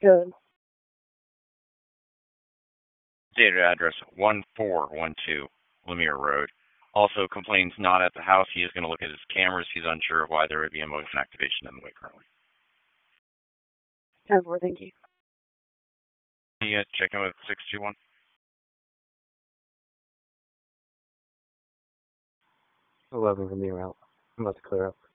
Good. Stated address 1412 Lemire Road. Also complains not at the house. He is going to look at his cameras. He's unsure of why there would be a motion activation in the way currently. 10-4, thank you. Yeah, check in with 621. 11 from the out. I'm about to clear up.